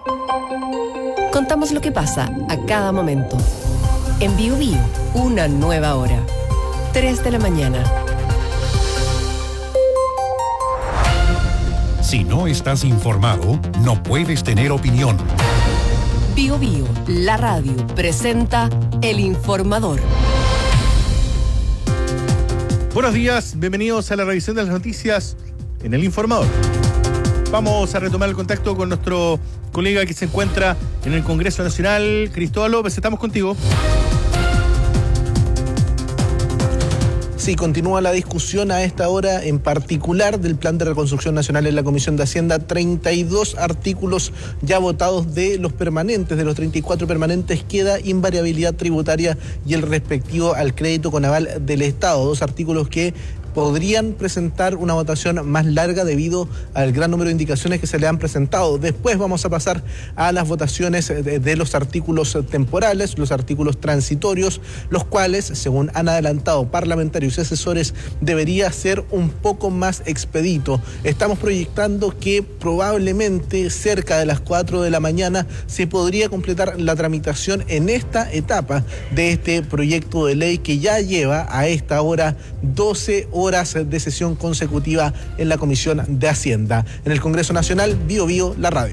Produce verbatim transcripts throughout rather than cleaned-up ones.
Contamos lo que pasa a cada momento. En Bio Bio, una nueva hora. tres de la mañana. Si no estás informado, no puedes tener opinión. Bio Bio, la radio, presenta El Informador. Buenos días, bienvenidos a la revisión de las noticias en El Informador. Vamos a retomar el contacto con nuestro colega que se encuentra en el Congreso Nacional, Cristóbal López. Estamos contigo. Sí, continúa la discusión a esta hora en particular del Plan de Reconstrucción Nacional en la Comisión de Hacienda. treinta y dos artículos ya votados de los permanentes, de los treinta y cuatro permanentes, queda invariabilidad tributaria y el respectivo al crédito con aval del Estado. Dos artículos que podrían presentar una votación más larga debido al gran número de indicaciones que se le han presentado. Después vamos a pasar a las votaciones de, de los artículos temporales, los artículos transitorios, los cuales, según han adelantado parlamentarios y asesores, debería ser un poco más expedito. Estamos proyectando que probablemente cerca de las cuatro de la mañana se podría completar la tramitación en esta etapa de este proyecto de ley que ya lleva a esta hora doce horas de sesión consecutiva en la Comisión de Hacienda. En el Congreso Nacional, Bio Bio, la radio.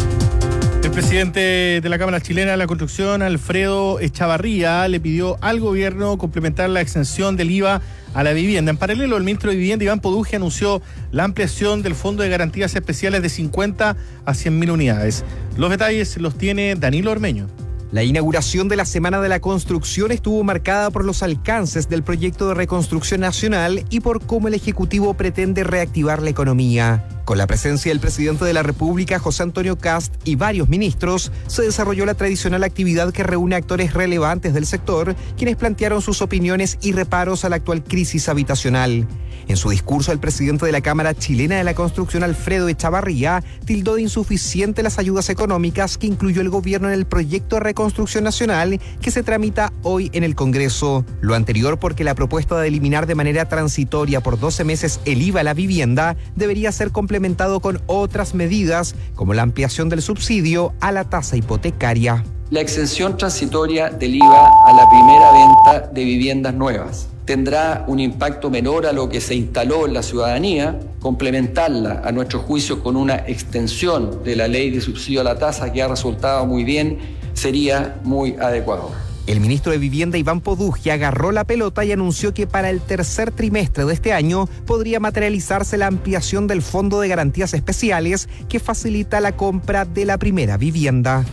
El presidente de la Cámara Chilena de la Construcción, Alfredo Echavarría, le pidió al gobierno complementar la exención del I V A a la vivienda. En paralelo, el ministro de Vivienda, Iván Poduje, anunció la ampliación del Fondo de Garantías Especiales de cincuenta a cien mil unidades. Los detalles los tiene Danilo Ormeño. La inauguración de la Semana de la Construcción estuvo marcada por los alcances del proyecto de reconstrucción nacional y por cómo el Ejecutivo pretende reactivar la economía. Con la presencia del presidente de la República, José Antonio Kast, y varios ministros, se desarrolló la tradicional actividad que reúne actores relevantes del sector, quienes plantearon sus opiniones y reparos a la actual crisis habitacional. En su discurso, el presidente de la Cámara Chilena de la Construcción, Alfredo Echavarría, tildó de insuficiente las ayudas económicas que incluyó el gobierno en el proyecto de reconstrucción nacional que se tramita hoy en el Congreso. Lo anterior porque la propuesta de eliminar de manera transitoria por doce meses el I V A a la vivienda debería ser complementado con otras medidas, como la ampliación del subsidio a la tasa hipotecaria. La exención transitoria del I V A a la primera venta de viviendas nuevas tendrá un impacto menor a lo que se instaló en la ciudadanía. Complementarla, a nuestro juicio, con una extensión de la ley de subsidio a la tasa que ha resultado muy bien, sería muy adecuado. El ministro de Vivienda, Iván Poduje, agarró la pelota y anunció que para el tercer trimestre de este año podría materializarse la ampliación del Fondo de Garantías Especiales que facilita la compra de la primera vivienda.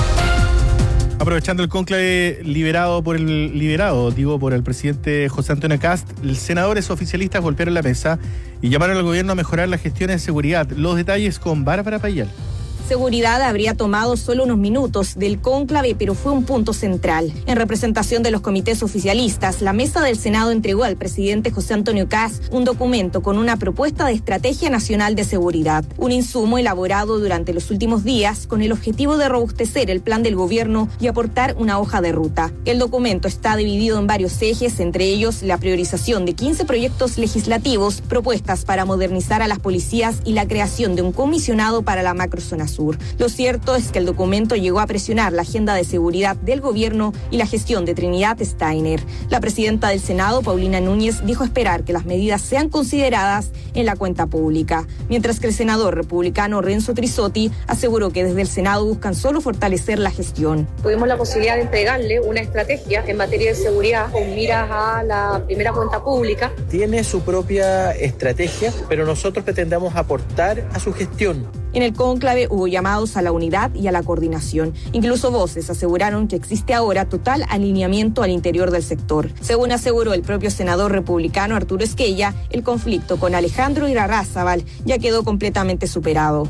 Aprovechando el cónclave liberado por el liberado, digo, por el presidente José Antonio Kast, los senadores oficialistas golpearon la mesa y llamaron al gobierno a mejorar las gestiones de seguridad. Los detalles con Bárbara Payal. Seguridad habría tomado solo unos minutos del cónclave, pero fue un punto central. En representación de los comités oficialistas, la mesa del Senado entregó al presidente José Antonio Kast un documento con una propuesta de Estrategia Nacional de Seguridad, un insumo elaborado durante los últimos días con el objetivo de robustecer el plan del gobierno y aportar una hoja de ruta. El documento está dividido en varios ejes, entre ellos la priorización de quince proyectos legislativos, propuestas para modernizar a las policías y la creación de un comisionado para la macrozona sur. Lo cierto es que el documento llegó a presionar la agenda de seguridad del gobierno y la gestión de Trinidad Steiner. La presidenta del Senado, Paulina Núñez, dijo esperar que las medidas sean consideradas en la cuenta pública, mientras que el senador republicano Renzo Trisotti aseguró que desde el Senado buscan solo fortalecer la gestión. Tuvimos la posibilidad de entregarle una estrategia en materia de seguridad con miras a la primera cuenta pública. Tiene su propia estrategia, pero nosotros pretendemos aportar a su gestión. En el cónclave hubo llamados a la unidad y a la coordinación. Incluso voces aseguraron que existe ahora total alineamiento al interior del sector. Según aseguró el propio senador republicano Arturo Esquella, el conflicto con Alejandro Irarrázaval ya quedó completamente superado.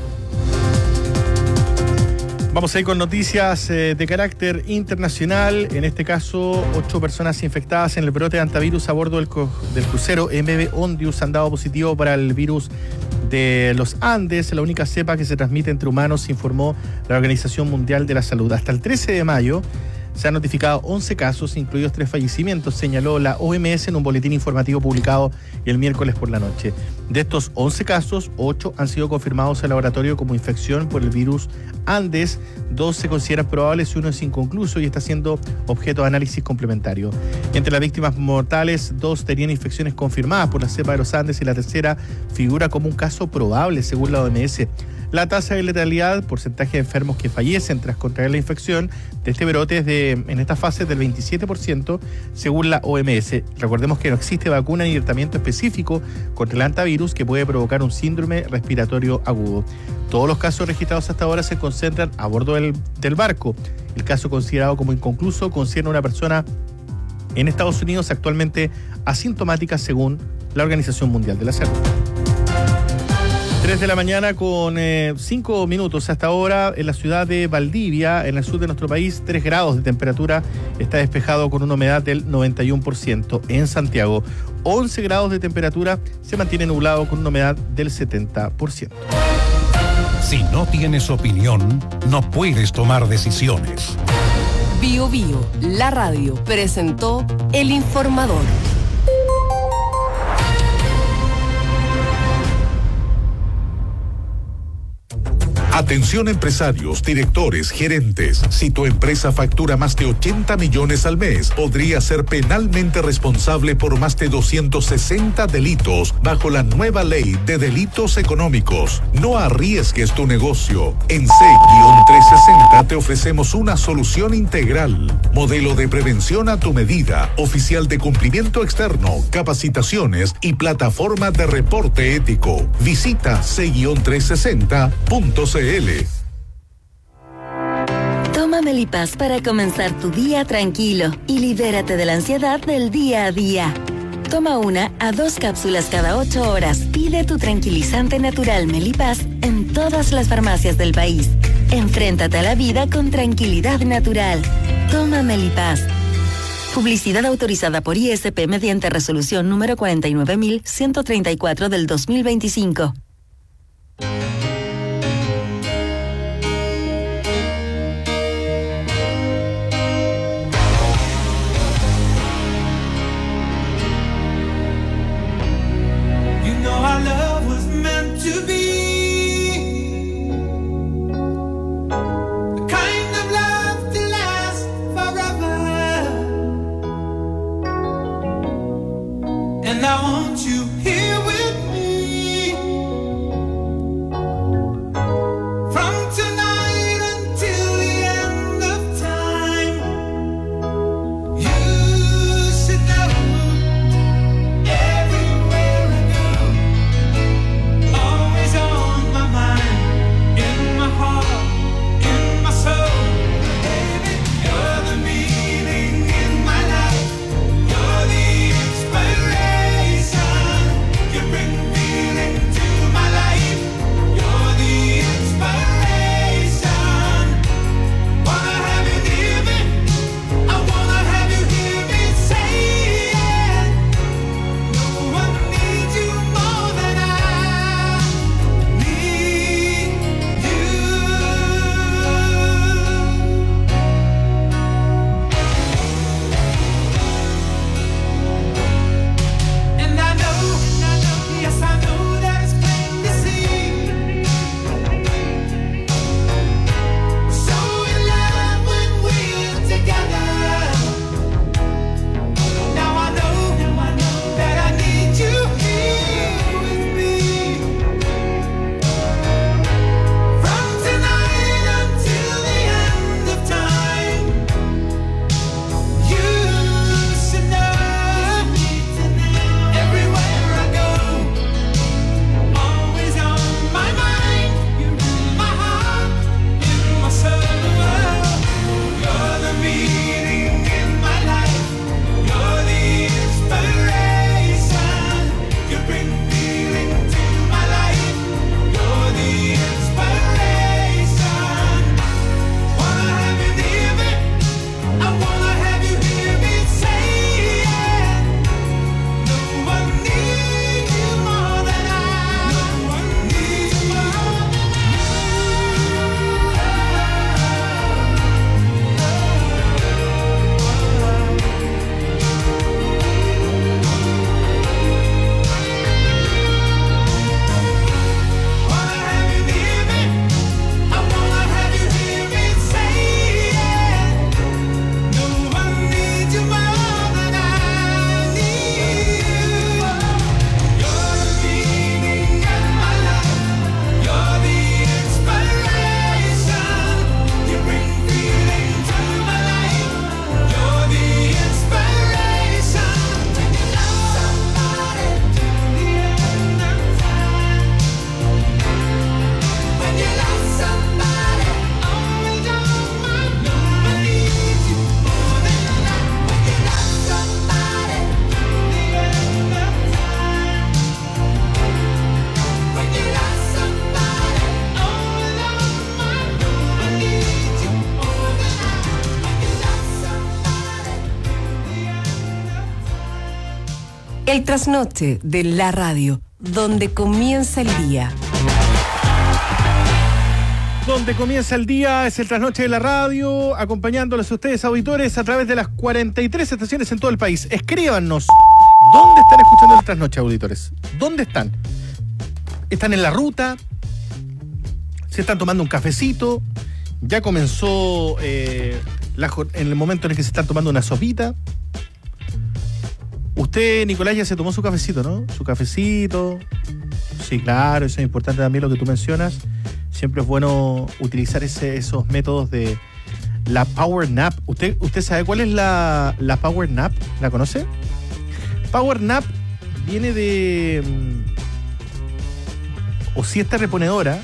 Vamos a ir con noticias eh, de carácter internacional. En este caso, ocho personas infectadas en el brote de antivirus a bordo del, del crucero M V Ondius han dado positivo para el virus de los Andes, la única cepa que se transmite entre humanos, informó la Organización Mundial de la Salud. Hasta el trece de mayo, se han notificado once casos, incluidos tres fallecimientos, señaló la O M S en un boletín informativo publicado el miércoles por la noche. De estos once casos, ocho han sido confirmados al laboratorio como infección por el virus Andes, dos se consideran probables y uno es inconcluso y está siendo objeto de análisis complementario. Entre las víctimas mortales, dos tenían infecciones confirmadas por la cepa de los Andes y la tercera figura como un caso probable, según la O M S. La tasa de letalidad, porcentaje de enfermos que fallecen tras contraer la infección de este brote es de, en esta fase del veintisiete por ciento, según la O M S. Recordemos que no existe vacuna ni tratamiento específico contra el hantavirus que puede provocar un síndrome respiratorio agudo. Todos los casos registrados hasta ahora se concentran a bordo del, del barco. El caso considerado como inconcluso concierne a una persona en Estados Unidos actualmente asintomática según la Organización Mundial de la Salud. tres de la mañana con eh, cinco minutos hasta ahora en la ciudad de Valdivia, en el sur de nuestro país, tres grados de temperatura, está despejado con una humedad del noventa y uno por ciento. En Santiago, once grados de temperatura, se mantiene nublado con una humedad del setenta por ciento. Si no tienes opinión, no puedes tomar decisiones. Bio Bio, la radio, presentó El Informador. Atención empresarios, directores, gerentes. Si tu empresa factura más de ochenta millones al mes, podría ser penalmente responsable por más de doscientos sesenta delitos bajo la nueva ley de delitos económicos. No arriesgues tu negocio. En C trescientos sesenta te ofrecemos una solución integral. Modelo de prevención a tu medida, oficial de cumplimiento externo, capacitaciones y plataforma de reporte ético. Visita C trescientos sesenta punto c l. Toma Melipaz para comenzar tu día tranquilo y libérate de la ansiedad del día a día. Toma una a dos cápsulas cada ocho horas. Pide tu tranquilizante natural Melipaz en todas las farmacias del país. Enfréntate a la vida con tranquilidad natural. Toma Melipaz. Publicidad autorizada por I S P mediante resolución número cuarenta y nueve mil ciento treinta y cuatro del dos mil veinticinco. And I want you here with me. El trasnoche de la radio, donde comienza el día. Donde comienza el día es el trasnoche de la radio, acompañándoles a ustedes, auditores, a través de las cuarenta y tres estaciones en todo el país. Escríbanos, ¿dónde están escuchando el trasnoche, auditores? ¿Dónde están? ¿Están en la ruta? ¿Se están tomando un cafecito? ¿Ya comenzó eh, la, en el momento en el que se están tomando una sopita? Usted, Nicolás, ya se tomó su cafecito, ¿no? Su cafecito. Sí, claro, eso es importante también lo que tú mencionas. Siempre es bueno utilizar ese, esos métodos de la Power Nap. ¿Usted, usted sabe cuál es la, la Power Nap? ¿La conoce? Power Nap viene de... o siesta reponedora.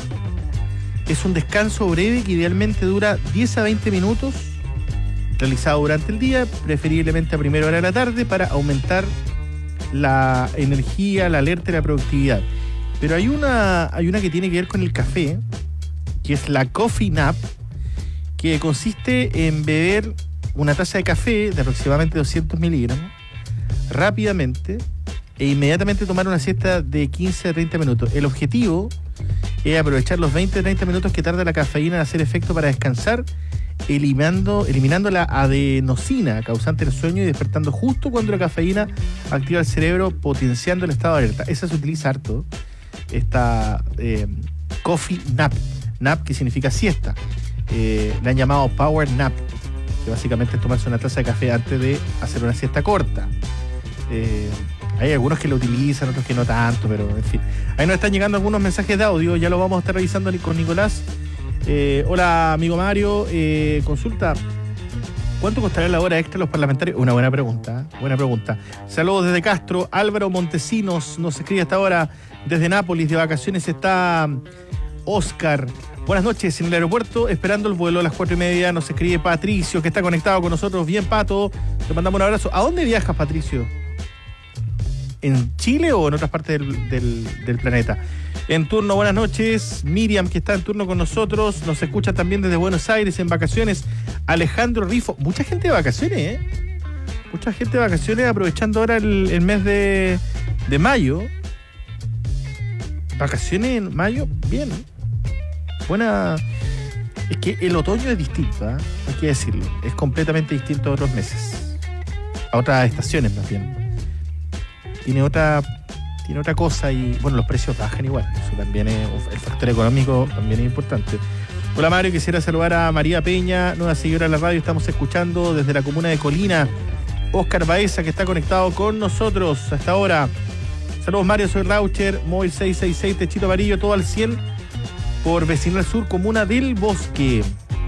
Es un descanso breve que idealmente dura diez a veinte minutos, realizado durante el día, preferiblemente a primera hora de la tarde, para aumentar la energía, la alerta y la productividad. Pero hay una, hay una que tiene que ver con el café, que es la Coffee Nap, que consiste en beber una taza de café de aproximadamente doscientos miligramos, rápidamente, e inmediatamente tomar una siesta de quince a treinta minutos. El objetivo es aprovechar los veinte a treinta minutos que tarda la cafeína en hacer efecto para descansar, eliminando, eliminando la adenosina, causante del sueño, y despertando justo cuando la cafeína activa el cerebro, potenciando el estado de alerta. Esa se utiliza harto, esta eh, Coffee Nap, Nap que significa siesta. Eh, le han llamado Power Nap, que básicamente es tomarse una taza de café antes de hacer una siesta corta. Eh, hay algunos que lo utilizan, otros que no tanto, pero en fin. Ahí nos están llegando algunos mensajes de audio, ya lo vamos a estar revisando con Nicolás. Eh, hola, amigo Mario, eh, consulta, ¿cuánto costará la hora extra a los parlamentarios? Una buena pregunta, buena pregunta. Saludos desde Castro. Álvaro Montesinos nos escribe hasta ahora desde Nápoles, de vacaciones está Oscar. Buenas noches, en el aeropuerto, esperando el vuelo a las cuatro y media, nos escribe Patricio, que está conectado con nosotros. Bien, Pato, te mandamos un abrazo. ¿A dónde viajas, Patricio? ¿En Chile o en otras partes del, del, del planeta? En turno, buenas noches. Miriam, que está en turno con nosotros, nos escucha también desde Buenos Aires en vacaciones. Alejandro Rifo, mucha gente de vacaciones, ¿eh? Mucha gente de vacaciones, aprovechando ahora el, el mes de, de mayo. Vacaciones en mayo, bien. Buena. Es que el otoño es distinto, ¿eh? Hay que decirlo. Es completamente distinto a otros meses. A otras estaciones, más bien. Tiene otra, tiene otra cosa y, bueno, los precios bajan igual. Eso también es, el factor económico también es importante. Hola, Mario, quisiera saludar a María Peña, nueva seguidora de la radio. Estamos escuchando desde la comuna de Colina. Oscar Baeza, que está conectado con nosotros hasta ahora. Saludos, Mario, soy Raucher, móvil seis seis seis, Techito Amarillo, todo al cien por Vecinal Sur, comuna del Bosque.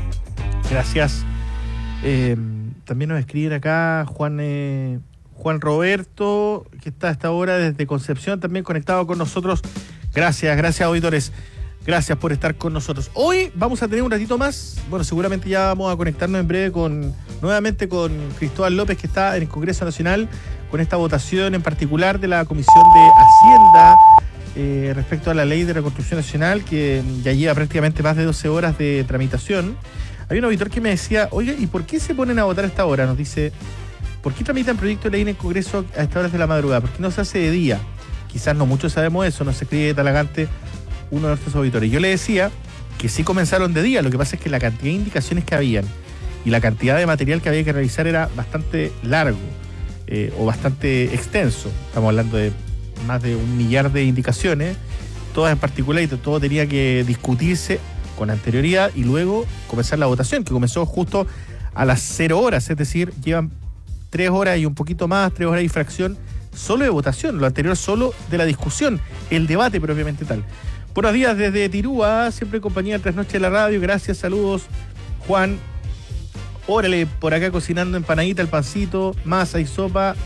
Gracias. Eh, también nos escriben acá Juan... Eh, Juan Roberto, que está hasta ahora desde Concepción, también conectado con nosotros. Gracias, gracias, auditores. Gracias por estar con nosotros. Hoy vamos a tener un ratito más. Bueno, seguramente ya vamos a conectarnos en breve con nuevamente con Cristóbal López, que está en el Congreso Nacional, con esta votación en particular de la Comisión de Hacienda eh, respecto a la Ley de Reconstrucción Nacional, que ya lleva prácticamente más de doce horas de tramitación. Hay un auditor que me decía, oiga, ¿y por qué se ponen a votar a esta hora? Nos dice... ¿Por qué tramitan proyecto de ley en el Congreso a estas horas de la madrugada? ¿Por qué no se hace de día? Quizás no muchos sabemos eso, nos escribe Talagante uno de nuestros auditores. Yo le decía que sí comenzaron de día, lo que pasa es que la cantidad de indicaciones que habían y la cantidad de material que había que revisar era bastante largo eh, o bastante extenso. Estamos hablando de más de un millar de indicaciones, todas en particular, y todo tenía que discutirse con anterioridad y luego comenzar la votación, que comenzó justo a las cero horas, es decir, llevan tres horas y un poquito más, tres horas y fracción, solo de votación, lo anterior solo de la discusión, el debate propiamente tal. Buenos días desde Tirúa, siempre en compañía del Trasnoche de la Radio, gracias, saludos, Juan. Órale, por acá cocinando empanadita, el pancito, masa y sopa,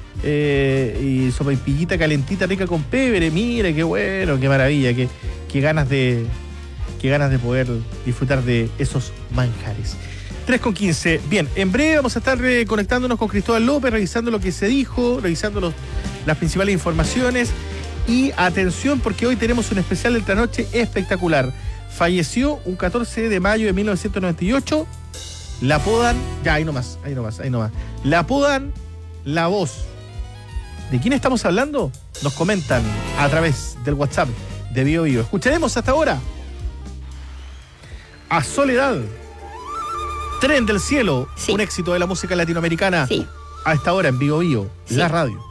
eh, y sopa y pillita calentita, rica con pebre, mire, qué bueno, qué maravilla, qué, qué ganas de, qué ganas de poder disfrutar de esos manjares. tres con quince. Bien, en breve vamos a estar eh, conectándonos con Cristóbal López, revisando lo que se dijo, revisando los, las principales informaciones. Y atención, porque hoy tenemos un especial de esta noche espectacular. Falleció un catorce de mayo de mil novecientos noventa y ocho. La apodan, ya ahí nomás, ahí nomás, ahí nomás. La apodan La Voz. ¿De quién estamos hablando? Nos comentan a través del WhatsApp de Bio Bio. Escucharemos hasta ahora a Soledad, Tren del Cielo, sí. Un éxito de la música latinoamericana. Sí. A esta hora en Bio Bio, sí. La radio.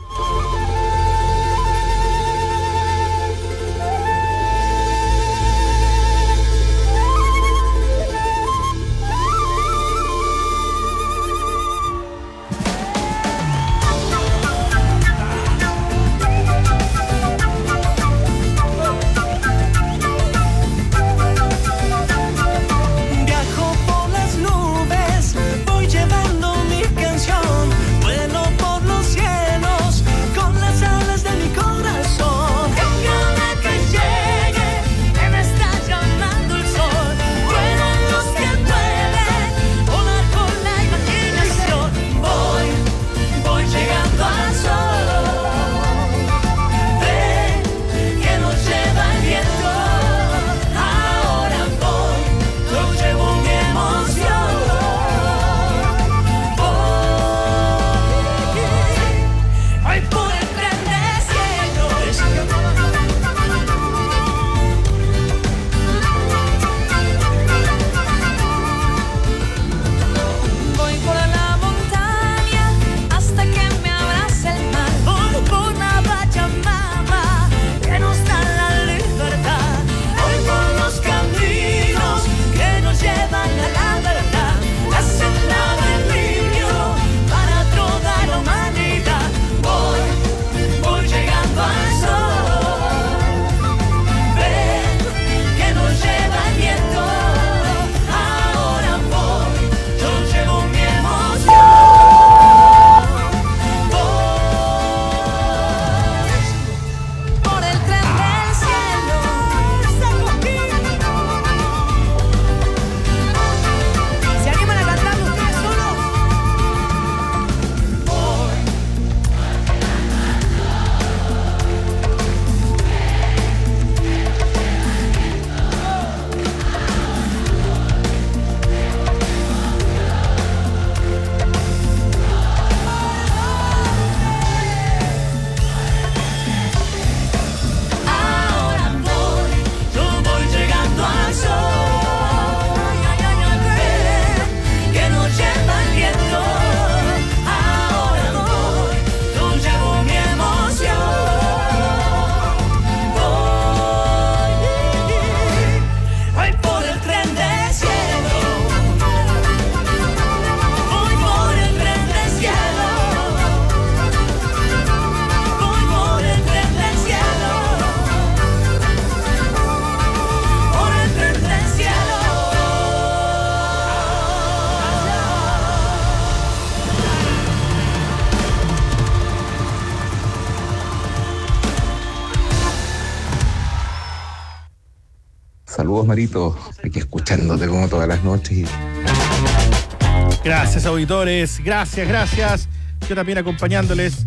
Saludos, Marito, aquí escuchándote como todas las noches. Gracias, auditores, gracias, gracias. Yo también acompañándoles.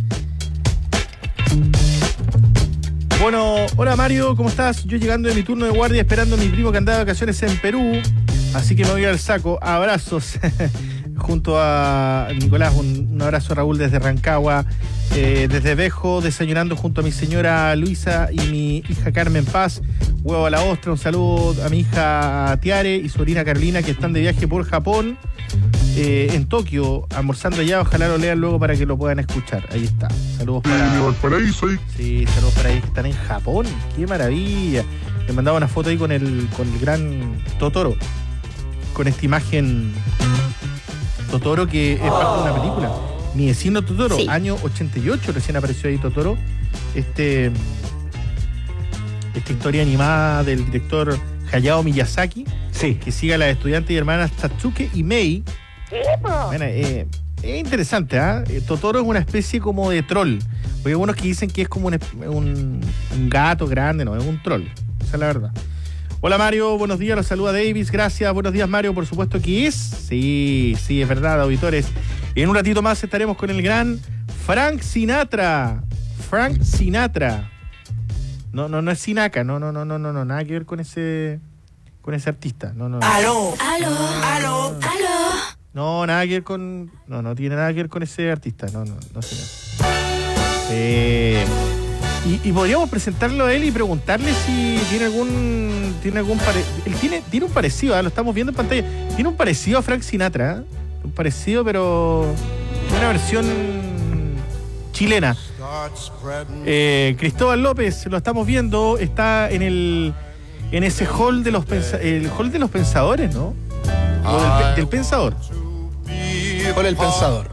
Bueno, hola Mario, ¿cómo estás? Yo llegando de mi turno de guardia esperando a mi primo que anda de vacaciones en Perú, así que me voy al saco. Abrazos junto a Nicolás, un, un abrazo a Raúl desde Rancagua, eh, desde Vejo, desayunando junto a mi señora Luisa y mi hija Carmen Paz. Huevo a la ostra, un saludo a mi hija Tiare y sobrina Carolina que están de viaje por Japón, eh, en Tokio, almorzando allá. Ojalá lo lean luego para que lo puedan escuchar. Ahí está. Saludos para... Valparaíso. Sí, saludos para ellos que están en Japón. ¡Qué maravilla! Le mandaba una foto ahí con el, con el gran Totoro. Con esta imagen Totoro que es parte de una película. Mi vecino Totoro, sí. Año ochenta y ocho recién apareció ahí Totoro. Este... Esta historia animada del director Hayao Miyazaki, sí, que sigue a las estudiantes y hermanas Tatsuke y Mei. Bueno, eh, es interesante, ¿ah? ¿eh? Totoro es una especie como de troll. Porque hay algunos que dicen que es como un, un, un gato grande, no, es un troll. Esa es la verdad. Hola Mario, buenos días, los saluda Davis, gracias, buenos días Mario, por supuesto que es. Sí, sí, es verdad, auditores. En un ratito más estaremos con el gran Frank Sinatra. Frank Sinatra. No, no, no es Sinatra, no, no, no, no, no, no, nada que ver con ese, con ese artista. No, no, no. Aló, aló, aló, aló. No, nada que ver con, no, no tiene nada que ver con ese artista, no, no, no señor. Eh, y, y podríamos presentarlo a él y preguntarle si tiene algún. Tiene algún pare, él tiene, tiene un parecido, ¿eh? Lo estamos viendo en pantalla. Tiene un parecido a Frank Sinatra, ¿eh? Un parecido, pero. Una versión chilena. Eh, Cristóbal López, lo estamos viendo, está en el. En ese hall de los pensa, el hall de los pensadores, ¿no? O del, del pensador. Hall del pensador.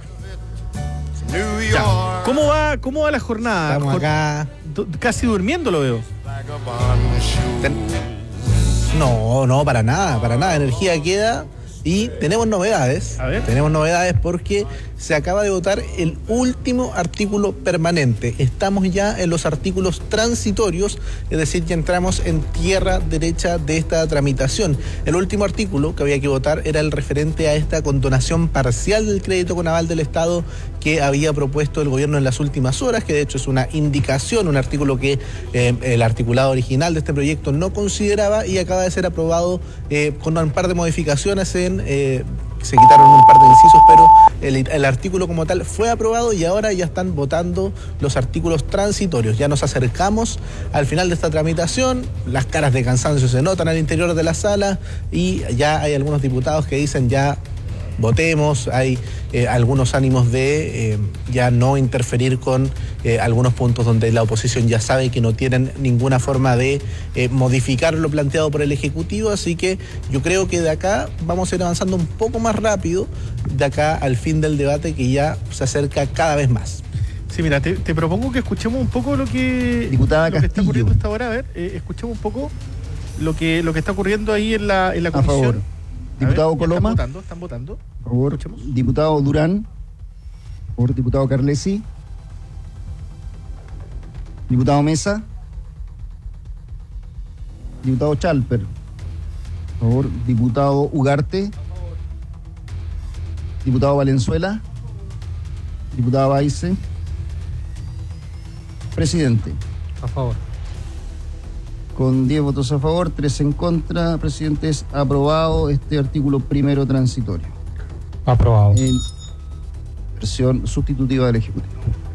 Ya. ¿Cómo va, cómo va la jornada? Estamos acá. Casi durmiendo lo veo. No, no, para nada, para nada. Energía queda. Y tenemos novedades. A ver. Tenemos novedades porque se acaba de votar el último artículo permanente. Estamos ya en los artículos transitorios, es decir, ya entramos en tierra derecha de esta tramitación. El último artículo que había que votar era el referente a esta condonación parcial del crédito con aval del Estado que había propuesto el gobierno en las últimas horas, que de hecho es una indicación, un artículo que eh, el articulado original de este proyecto no consideraba y acaba de ser aprobado eh, con un par de modificaciones en... Eh, se quitaron un par de incisos, pero el, el artículo como tal fue aprobado y ahora ya están votando los artículos transitorios. Ya nos acercamos al final de esta tramitación, las caras de cansancio se notan al interior de la sala y ya hay algunos diputados que dicen ya votemos, hay eh, algunos ánimos de eh, ya no interferir con eh, algunos puntos donde la oposición ya sabe que no tienen ninguna forma de eh, modificar lo planteado por el Ejecutivo, así que yo creo que de acá vamos a ir avanzando un poco más rápido, de acá al fin del debate que ya se acerca cada vez más. Sí, mira, te, te propongo que escuchemos un poco lo que, Diputada lo que está Castillo. ocurriendo hasta ahora. A ver, eh, escuchemos un poco lo que, lo que está ocurriendo ahí en la, en la comisión. A favor. Diputado ver, Coloma. Están votando, están votando. Por favor. Escuchemos. Diputado Durán. Por favor, diputado Carlesi. Diputado Mesa. Diputado Chalper. Por favor, diputado Ugarte. Diputado Valenzuela. Diputado Baice. Presidente. A favor. Con diez votos a favor, tres en contra, presidente, es aprobado este artículo primero transitorio. Aprobado. En versión sustitutiva del Ejecutivo.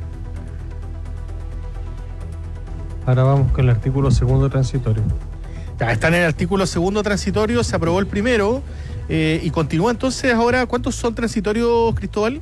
Ahora vamos con el artículo segundo transitorio. Ya, está en el artículo segundo transitorio, se aprobó el primero eh, y continúa entonces ahora. ¿Cuántos son transitorios, Cristóbal?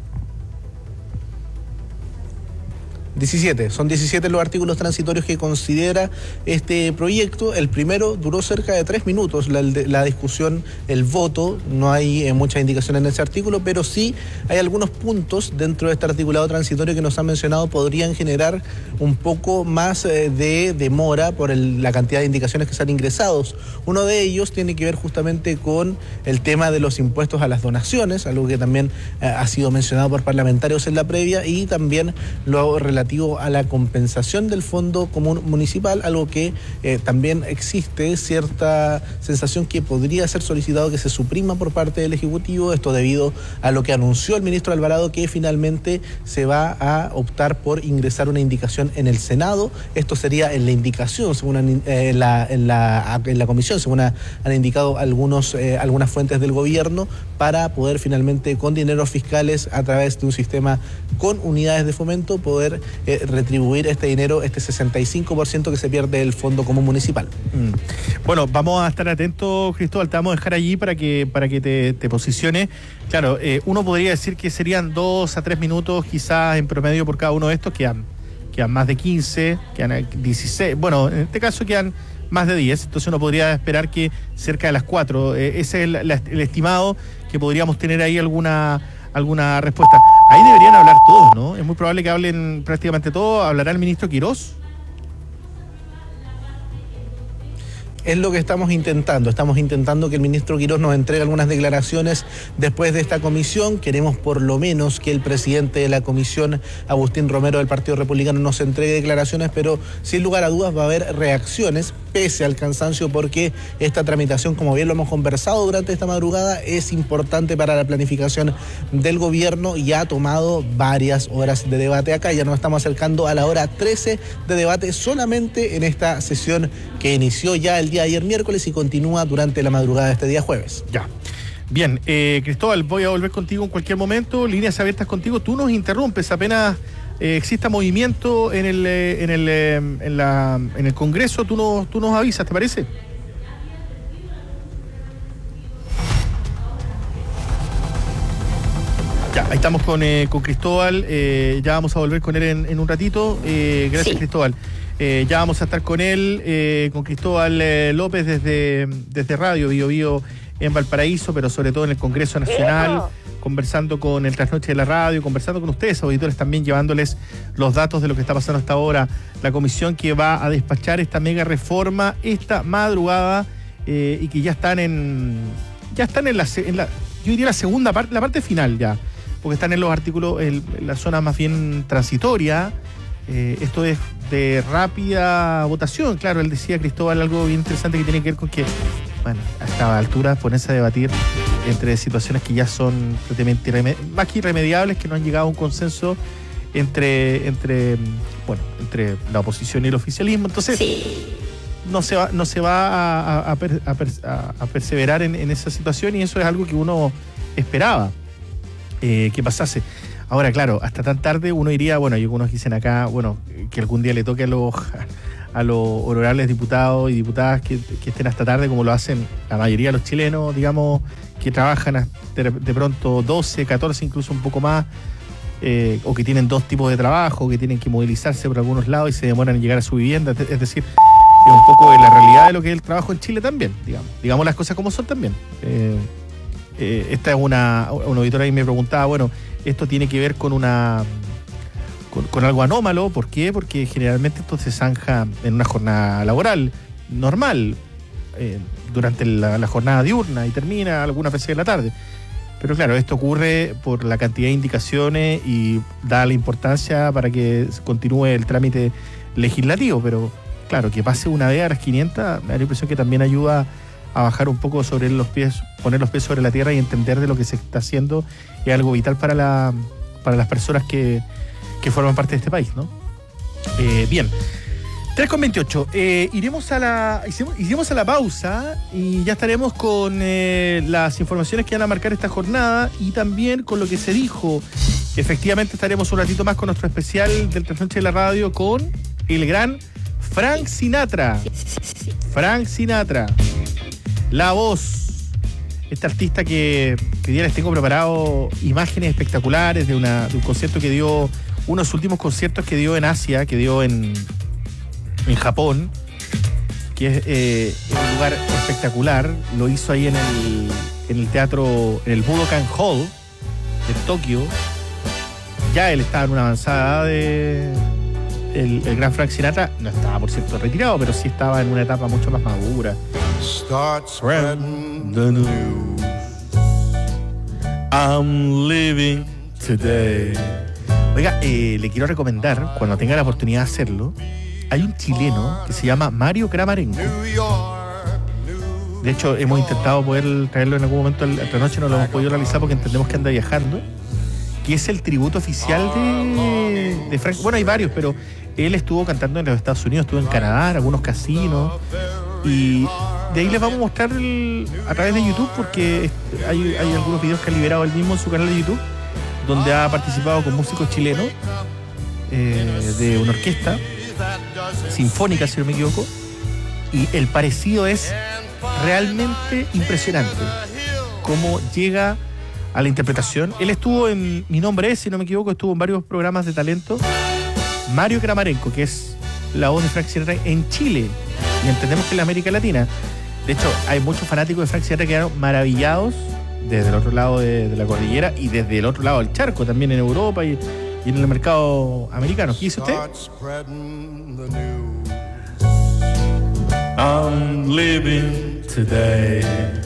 diecisiete, son diecisiete los artículos transitorios que considera este proyecto. El primero duró cerca de tres minutos la, la discusión, el voto, no hay eh, muchas indicaciones en ese artículo, pero sí hay algunos puntos dentro de este articulado transitorio que nos han mencionado podrían generar un poco más eh, de demora por el, la cantidad de indicaciones que se han ingresado. Uno de ellos tiene que ver justamente con el tema de los impuestos a las donaciones, algo que también eh, ha sido mencionado por parlamentarios en la previa, y también lo relativo a la compensación del Fondo Común Municipal, algo que eh, también existe cierta sensación que podría ser solicitado que se suprima por parte del Ejecutivo, esto debido a lo que anunció el ministro Alvarado, que finalmente se va a optar por ingresar una indicación en el Senado. Esto sería en la indicación, según han, eh, la, en, la, en la comisión, según ha, han indicado algunos, eh, algunas fuentes del gobierno, para poder finalmente con dineros fiscales a través de un sistema con unidades de fomento poder Eh, retribuir este dinero, este sesenta y cinco por ciento que se pierde del Fondo Común Municipal. Mm. Bueno, vamos a estar atentos, Cristóbal, te vamos a dejar allí para que para que te, te posiciones. Claro, eh, uno podría decir que serían dos a tres minutos quizás en promedio por cada uno de estos, quedan, quedan más de quince, quedan dieciséis, bueno, en este caso quedan más de diez, entonces uno podría esperar que cerca de las cuatro, eh, ese es el, la, el estimado que podríamos tener ahí alguna alguna respuesta. Ahí deberían hablar todos, ¿no? Es muy probable que hablen prácticamente todos. ¿Hablará el ministro Quirós? Es lo que estamos intentando. Estamos intentando que el ministro Quirós nos entregue algunas declaraciones después de esta comisión. Queremos por lo menos que el presidente de la comisión, Agustín Romero del Partido Republicano, nos entregue declaraciones, pero sin lugar a dudas va a haber reacciones pese al cansancio, porque esta tramitación, como bien lo hemos conversado durante esta madrugada, es importante para la planificación del gobierno y ha tomado varias horas de debate acá. Ya nos estamos acercando a la hora trece de debate solamente en esta sesión que inició ya el día de ayer miércoles y continúa durante la madrugada de este día jueves. Ya. Bien, eh, Cristóbal, voy a volver contigo en cualquier momento. Líneas abiertas contigo. Tú nos interrumpes apenas eh, exista movimiento en el, eh, en el, eh, en la, en el Congreso, tú nos, tú nos avisas, ¿te parece? Ya, ahí estamos con, eh, con Cristóbal, eh, ya vamos a volver con él en, en un ratito. Eh, gracias, sí. Cristóbal. Eh, ya vamos a estar con él, eh, con Cristóbal eh, López desde, desde Radio Bio Bio en Valparaíso, pero sobre todo en el Congreso Nacional, ¡Eso! Conversando con el Trasnoche de la Radio, conversando con ustedes, auditores, también llevándoles los datos de lo que está pasando hasta ahora. La comisión que va a despachar esta mega reforma esta madrugada eh, y que ya están en ya están en la, en la yo diría la segunda parte, la parte final ya, porque están en los artículos, en, en la zona más bien transitoria. Eh, esto es de rápida votación, claro. Él decía, Cristóbal, algo bien interesante que tiene que ver con que, bueno, a esta altura ponerse a debatir entre situaciones que ya son prácticamente irreme- más que irremediables, que no han llegado a un consenso entre, entre, bueno, entre la oposición y el oficialismo. Entonces, sí. no se va, no se va a, a, a, a, a perseverar en, en esa situación, y eso es algo que uno esperaba eh, que pasase. Ahora, claro, hasta tan tarde uno diría, bueno, hay algunos dicen acá, bueno, que algún día le toque a los a los honorables diputados y diputadas que, que estén hasta tarde, como lo hacen la mayoría de los chilenos, digamos, que trabajan de, de pronto doce, catorce, incluso un poco más, eh, o que tienen dos tipos de trabajo, que tienen que movilizarse por algunos lados y se demoran en llegar a su vivienda. Es decir, es un poco de la realidad de lo que es el trabajo en Chile también, digamos. Digamos las cosas como son también. Eh, eh, esta es una, una auditora que me preguntaba, bueno, esto tiene que ver con una con, con algo anómalo. ¿Por qué? Porque generalmente esto se zanja en una jornada laboral normal, eh, durante la, la jornada diurna, y termina algunas veces en la tarde. Pero claro, esto ocurre por la cantidad de indicaciones y da la importancia para que continúe el trámite legislativo. Pero claro, que pase una vez a las quinientas, me da la impresión que también ayuda a bajar un poco sobre los pies, poner los pies sobre la tierra y entender de lo que se está haciendo. Es algo vital para la para las personas que, que forman parte de este país, ¿no? Eh, bien, tres con veintiocho. Eh, iremos a la hicimos, iremos a la pausa y ya estaremos con eh, las informaciones que van a marcar esta jornada y también con lo que se dijo. Efectivamente, estaremos un ratito más con nuestro especial del Trasnoche de la Radio con el gran Frank Sinatra. Frank Sinatra. La Voz, este artista que, que día les tengo preparado imágenes espectaculares de, una, de un concierto que dio, uno de sus últimos conciertos que dio en Asia, que dio en, en Japón, que es eh, un lugar espectacular. Lo hizo ahí en el, en el teatro, en el Budokan Hall de Tokio. Ya él estaba en una avanzada edad de... El, el gran Frank Sinatra no estaba, por cierto, retirado, pero sí estaba en una etapa mucho más madura. Start spreading the news. I'm living today. Oiga, eh, le quiero recomendar, cuando tenga la oportunidad de hacerlo, hay un chileno que se llama Mario Kramarenko. De hecho, hemos intentado poder traerlo en algún momento esta noche, no lo hemos podido realizar porque entendemos que anda viajando. Que es el tributo oficial de, de Frank. Bueno, hay varios, pero él estuvo cantando en los Estados Unidos, estuvo en Canadá, en algunos casinos. Y de ahí les vamos a mostrar el, a través de YouTube, porque hay, hay algunos videos que ha liberado él mismo en su canal de YouTube, donde ha participado con músicos chilenos eh, de una orquesta sinfónica, si no me equivoco. Y el parecido es realmente impresionante. Cómo llega a la interpretación. Él estuvo en Mi Nombre Es, si no me equivoco, estuvo en varios programas de talento. Mario Kramarenko, que es la voz de Frank Sinatra en Chile, y entendemos que en la América Latina. De hecho, hay muchos fanáticos de Frank Sinatra que quedaron maravillados desde el otro lado de, de la cordillera y desde el otro lado del charco, también en Europa y, y en el mercado americano. ¿Qué dice usted? I'm living today.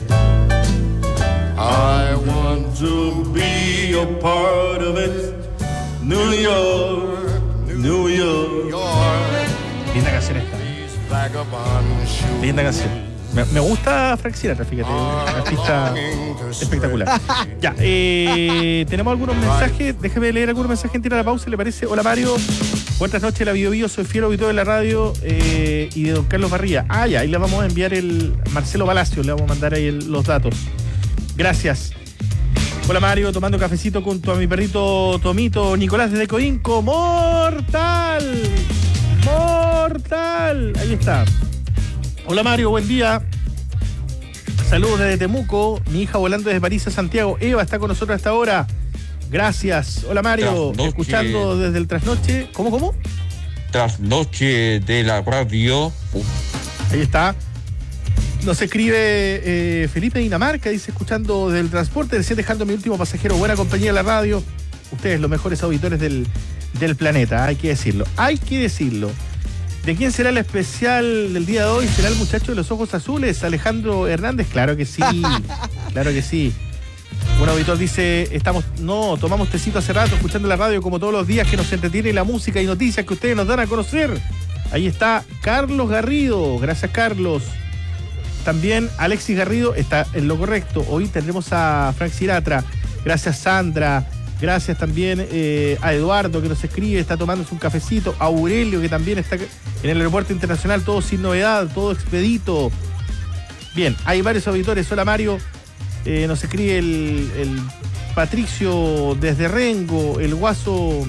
I want to be a part of it. New York, New York. Linda canción esta. Linda canción. Me, me gusta Frank Sinatra, fíjate, un artista espectacular. Ya, eh, tenemos algunos mensajes. Déjeme leer algunos mensajes antes de la pausa, ¿le parece? Hola Mario, buenas noches, la Bio Bio, soy fiel auditor de la radio eh, y de don Carlos Barría. Ah, ya, ahí le vamos a enviar el Marcelo Palacio, le vamos a mandar ahí el, los datos. Gracias. Hola Mario, tomando cafecito junto a mi perrito Tomito, Nicolás desde Coinco. ¡Mortal! ¡Mortal! Ahí está. Hola Mario, buen día. Saludos desde Temuco. Mi hija volando desde París a Santiago. Eva está con nosotros hasta ahora. Gracias. Hola Mario, Trasnoche. Escuchando desde el trasnoche. ¿Cómo, cómo? Trasnoche de la radio. Ahí está. Nos escribe eh, Felipe Dinamarca, dice, escuchando desde el transporte, recién dejando mi último pasajero. Buena compañía de la radio. Ustedes, los mejores auditores del, del planeta, hay que decirlo. Hay que decirlo. ¿De quién será el especial del día de hoy? ¿Será el muchacho de los ojos azules, Alejandro Hernández? Claro que sí, claro que sí. Un auditor dice, estamos, no, tomamos tecito hace rato, escuchando la radio como todos los días, que nos entretiene la música y noticias que ustedes nos dan a conocer. Ahí está Carlos Garrido, gracias Carlos. También Alexis Garrido está en lo correcto. Hoy tendremos a Frank Sinatra. Gracias Sandra. Gracias también eh, a Eduardo que nos escribe, está tomándose un cafecito. A Aurelio que también está en el aeropuerto internacional, todo sin novedad, todo expedito. Bien, hay varios auditores. Hola Mario. Eh, nos escribe el, el Patricio desde Rengo, el guaso.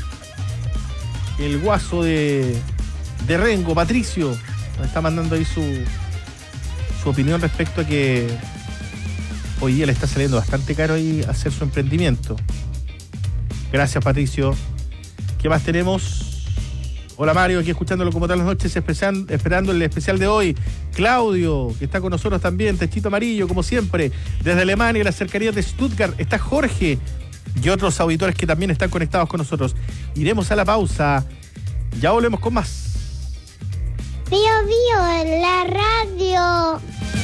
El guaso de, de Rengo, Patricio. Nos está mandando ahí su. su opinión respecto a que hoy día le está saliendo bastante caro ahí hacer su emprendimiento. Gracias, Patricio. ¿Qué más tenemos? Hola, Mario, aquí escuchándolo como todas las noches, esperando el especial de hoy. Claudio, que está con nosotros también, Techito Amarillo, como siempre. Desde Alemania, las cercanías de Stuttgart, está Jorge y otros auditores que también están conectados con nosotros. Iremos a la pausa. Ya volvemos con más. Bio Bio en la radio.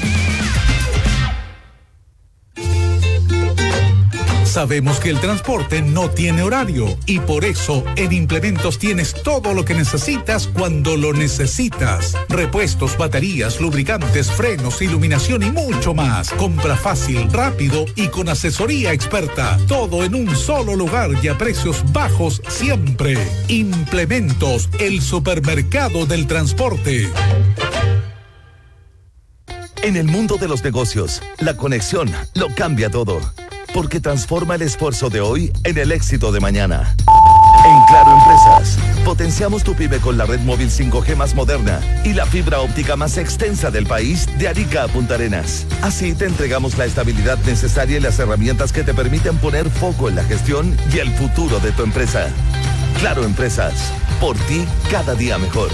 Sabemos que el transporte no tiene horario y por eso en Implementos tienes todo lo que necesitas cuando lo necesitas. Repuestos, baterías, lubricantes, frenos, iluminación y mucho más. Compra fácil, rápido y con asesoría experta. Todo en un solo lugar y a precios bajos siempre. Implementos, el supermercado del transporte. En el mundo de los negocios, la conexión lo cambia todo. Porque transforma el esfuerzo de hoy en el éxito de mañana. En Claro Empresas, potenciamos tu pyme con la red móvil cinco G más moderna y la fibra óptica más extensa del país de Arica a Punta Arenas. Así te entregamos la estabilidad necesaria y las herramientas que te permiten poner foco en la gestión y el futuro de tu empresa. Claro Empresas, por ti cada día mejor.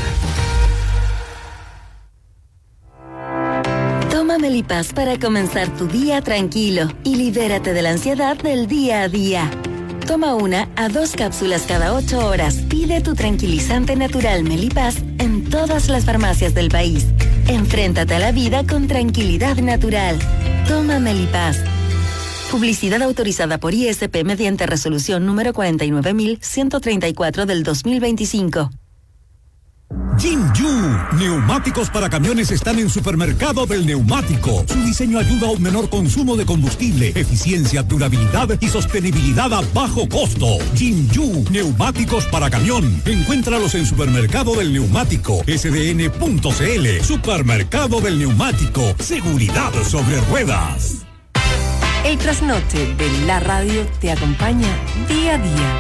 Toma Melipaz para comenzar tu día tranquilo y libérate de la ansiedad del día a día. Toma una a dos cápsulas cada ocho horas. Pide tu tranquilizante natural Melipaz en todas las farmacias del país. Enfréntate a la vida con tranquilidad natural. Toma Melipaz. Publicidad autorizada por I S P mediante resolución número cuarenta y nueve mil ciento treinta y cuatro del dos mil veinticinco. Jinju, neumáticos para camiones están en Supermercado del Neumático. Su diseño ayuda a un menor consumo de combustible, eficiencia, durabilidad y sostenibilidad a bajo costo. Jinju, neumáticos para camión. Encuéntralos en Supermercado del Neumático, S D N punto C L. Supermercado del Neumático, seguridad sobre ruedas. El trasnoche de la radio te acompaña día a día.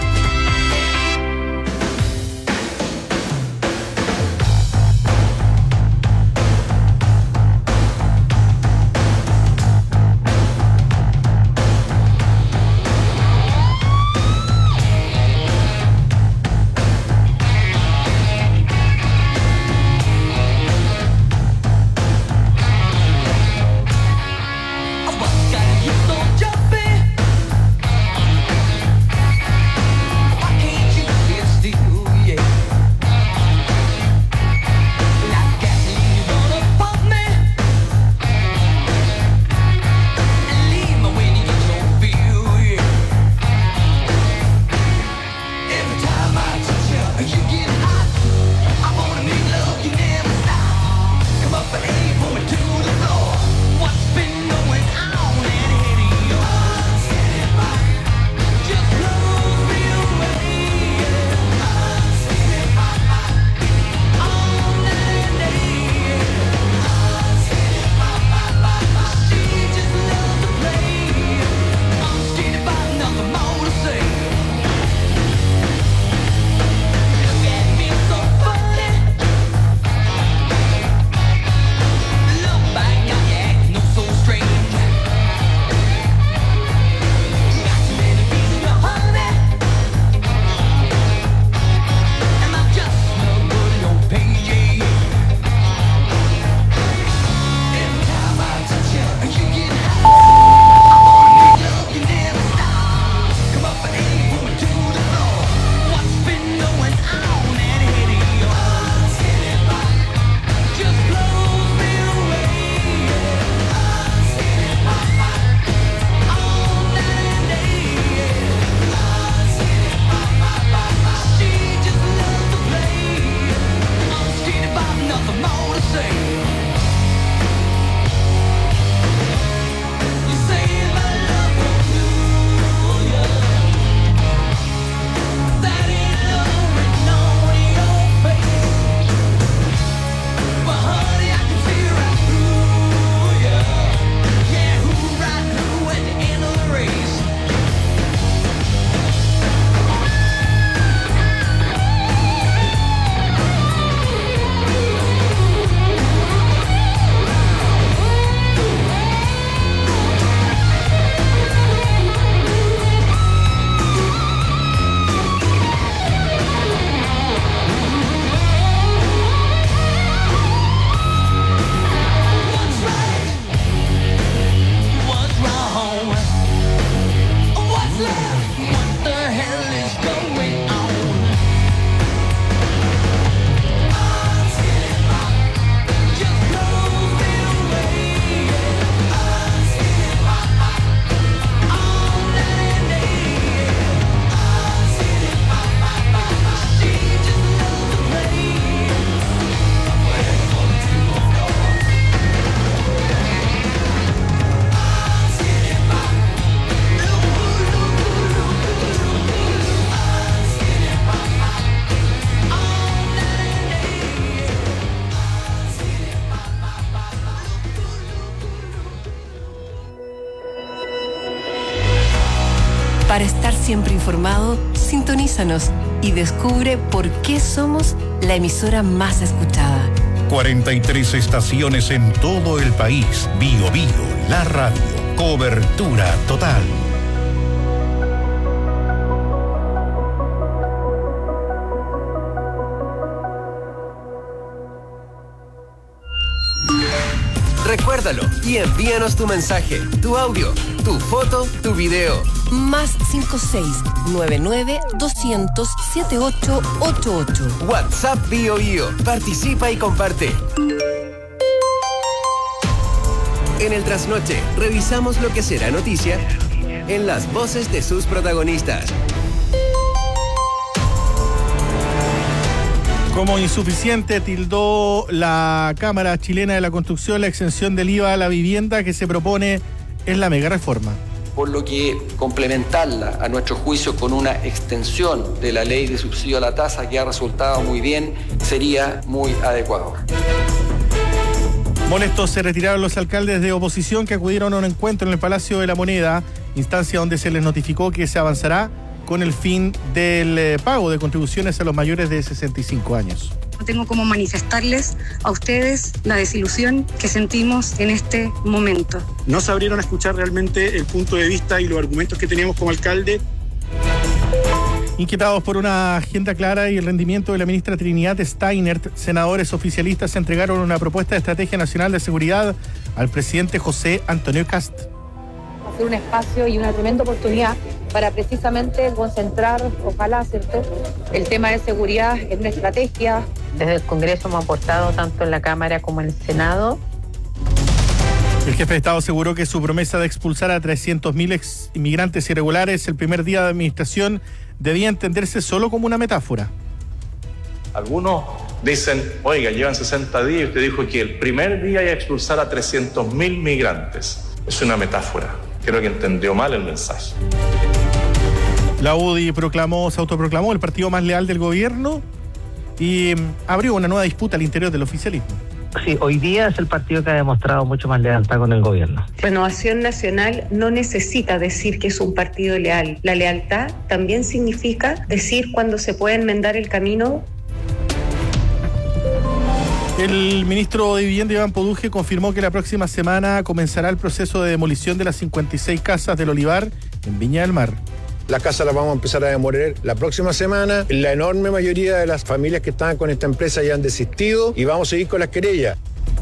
Para estar siempre informado, sintonízanos y descubre por qué somos la emisora más escuchada. cuarenta y tres estaciones en todo el país. Bio Bio, la radio. Cobertura total. Recuérdalo y envíanos tu mensaje, tu audio, tu foto, tu video. Más cinco seis nueve nueve dos cero cero siete ocho ocho ocho. WhatsApp Bio Bio. Participa y comparte. En el Trasnoche, revisamos lo que será noticia en las voces de sus protagonistas. Como insuficiente tildó la Cámara Chilena de la Construcción la exención del I V A a la vivienda que se propone en la mega reforma. Por lo que complementarla, a nuestro juicio, con una extensión de la ley de subsidio a la tasa que ha resultado muy bien, sería muy adecuado. Molestos se retiraron los alcaldes de oposición que acudieron a un encuentro en el Palacio de la Moneda, instancia donde se les notificó que se avanzará con el fin del eh, pago de contribuciones a los mayores de sesenta y cinco años. Tengo como manifestarles a ustedes la desilusión que sentimos en este momento. No se abrieron a escuchar realmente el punto de vista y los argumentos que teníamos como alcalde. Inquietados por una agenda clara y el rendimiento de la ministra Trinidad Steinert, senadores oficialistas entregaron una propuesta de estrategia nacional de seguridad al presidente José Antonio Kast. Hacer un espacio y una tremenda oportunidad para precisamente concentrar, ojalá, ¿cierto?, el tema de seguridad en una estrategia. Desde el Congreso hemos aportado tanto en la Cámara como en el Senado. El jefe de Estado aseguró que su promesa de expulsar a trescientos mil ex inmigrantes irregulares el primer día de administración debía entenderse solo como una metáfora. Algunos dicen, oiga, llevan sesenta días y usted dijo que el primer día iba a expulsar a trescientos mil migrantes. Es una metáfora. Creo que entendió mal el mensaje. La U D I proclamó, se autoproclamó el partido más leal del gobierno y abrió una nueva disputa al interior del oficialismo. Sí, hoy día es el partido que ha demostrado mucho más lealtad con el gobierno. Renovación Nacional no necesita decir que es un partido leal. La lealtad también significa decir cuando se puede enmendar el camino. El ministro de Vivienda, Iván Poduje, confirmó que la próxima semana comenzará el proceso de demolición de las cincuenta y seis casas del Olivar en Viña del Mar. Las casas las vamos a empezar a demoler la próxima semana. La enorme mayoría de las familias que estaban con esta empresa ya han desistido y vamos a seguir con las querellas.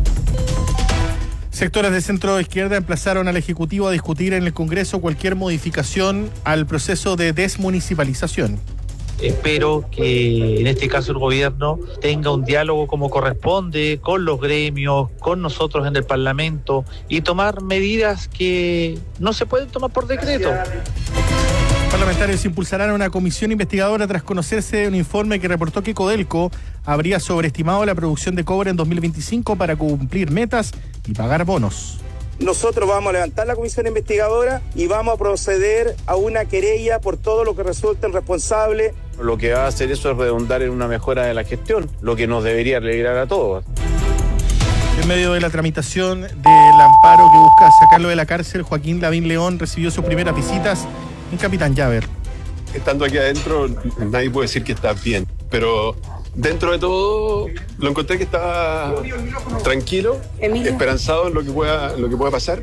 Sectores de centro izquierda emplazaron al Ejecutivo a discutir en el Congreso cualquier modificación al proceso de desmunicipalización. Espero que en este caso el gobierno tenga un diálogo como corresponde con los gremios, con nosotros en el Parlamento y tomar medidas que no se pueden tomar por decreto. Parlamentarios impulsarán una comisión investigadora tras conocerse un informe que reportó que Codelco habría sobreestimado la producción de cobre en dos mil veinticinco para cumplir metas y pagar bonos. Nosotros vamos a levantar la comisión investigadora y vamos a proceder a una querella por todo lo que resulte responsable. Lo que va a hacer eso es redundar en una mejora de la gestión, lo que nos debería alegrar a todos. En medio de la tramitación del amparo que busca sacarlo de la cárcel, Joaquín Lavín León recibió sus primeras visitas en Capitán Llaver. Estando aquí adentro, nadie puede decir que está bien, pero dentro de todo lo encontré que estaba tranquilo, Emilio, esperanzado en lo que pueda, lo que pueda pasar.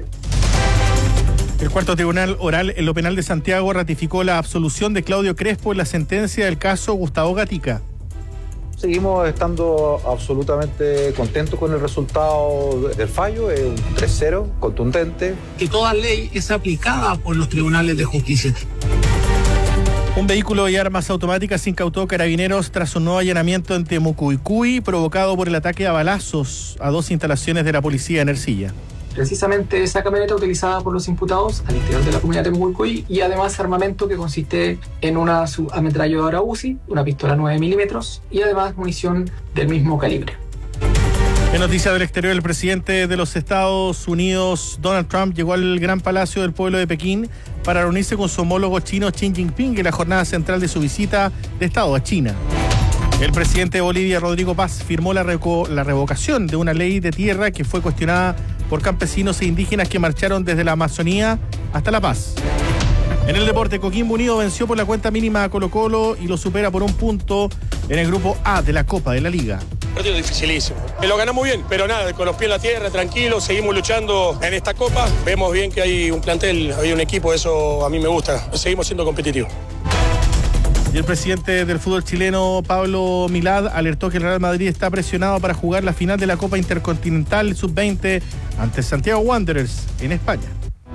El cuarto tribunal oral en lo penal de Santiago ratificó la absolución de Claudio Crespo en la sentencia del caso Gustavo Gatica. Seguimos estando absolutamente contentos con el resultado del fallo, es un tres cero contundente. Que toda ley es aplicada por los tribunales de justicia. Un vehículo y armas automáticas incautó Carabineros tras un nuevo allanamiento en Temucuicui provocado por el ataque a balazos a dos instalaciones de la policía en Ercilla. Precisamente esa camioneta utilizada por los imputados al interior de la comunidad de Temucuicui y además armamento que consiste en una ametralladora U Z I, una pistola nueve milímetros y además munición del mismo calibre. En noticias del exterior, el presidente de los Estados Unidos, Donald Trump, llegó al Gran Palacio del Pueblo de Pekín para reunirse con su homólogo chino Xi Jinping en la jornada central de su visita de Estado a China. El presidente de Bolivia, Rodrigo Paz, firmó la, reco- la revocación de una ley de tierra que fue cuestionada por campesinos e indígenas que marcharon desde la Amazonía hasta La Paz. En el deporte, Coquimbo Unido venció por la cuenta mínima a Colo-Colo y lo supera por un punto en el grupo A de la Copa de la Liga. Partido dificilísimo. Me lo ganamos bien, pero nada, con los pies en la tierra, tranquilos, seguimos luchando en esta Copa. Vemos bien que hay un plantel, hay un equipo, eso a mí me gusta. Seguimos siendo competitivos. Y el presidente del fútbol chileno, Pablo Milad, alertó que el Real Madrid está presionado para jugar la final de la Copa Intercontinental sub veinte ante Santiago Wanderers en España.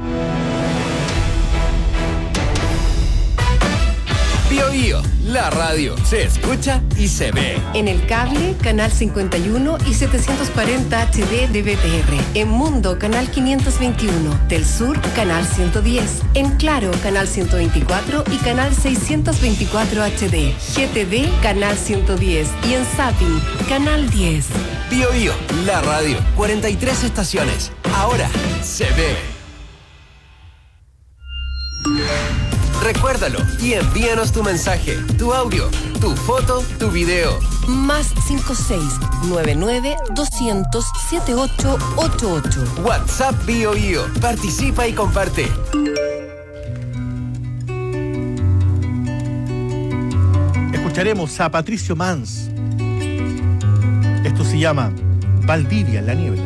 Bio Bio, la radio se escucha y se ve. En el cable, canal cincuenta y uno y setecientos cuarenta H D de B T R. En Mundo, canal quinientos veintiuno. Del Sur, canal ciento diez. En Claro, canal ciento veinticuatro y canal seiscientos veinticuatro H D. G T V, canal ciento diez. Y en Zapping, canal diez. Bio Bio, la radio. cuarenta y tres estaciones. Ahora se ve. Recuérdalo y envíanos tu mensaje, tu audio, tu foto, tu video. Más cinco seis nueve nueve doscientos setenta y ocho ochenta y ocho. WhatsApp Bio Bio. Participa y comparte. Escucharemos a Patricio Mans. Esto se llama Valdivia en la niebla.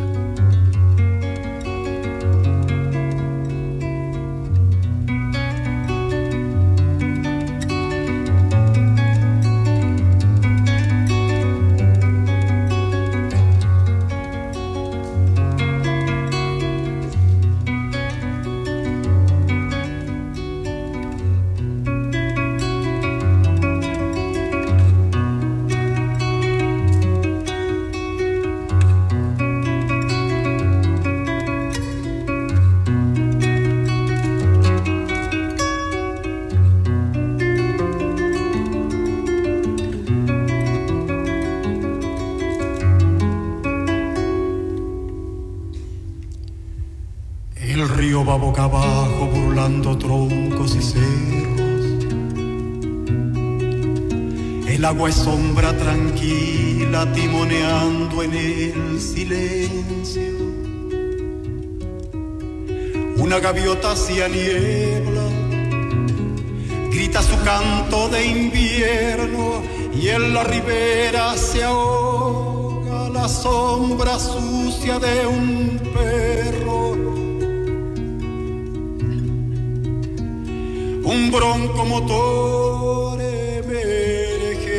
Va boca abajo burlando troncos y cerros. El agua es sombra tranquila timoneando en el silencio. Una gaviota hacia niebla grita su canto de invierno y en la ribera se ahoga la sombra sucia de un perro. Un bronco motor emerge,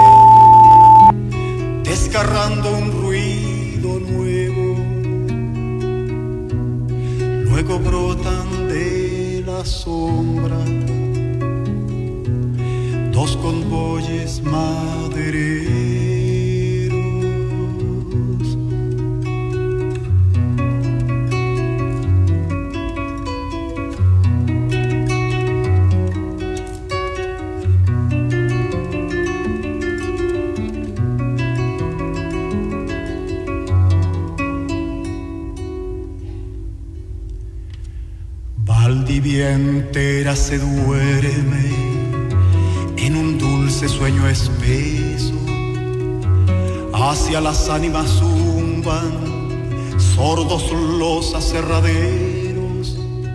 desgarrando un ruido nuevo. Luego brotan de la sombra dos convoyes madereros. Valdivia entera se duerme en un dulce sueño espeso. Hacia las ánimas zumban sordos los aserraderos.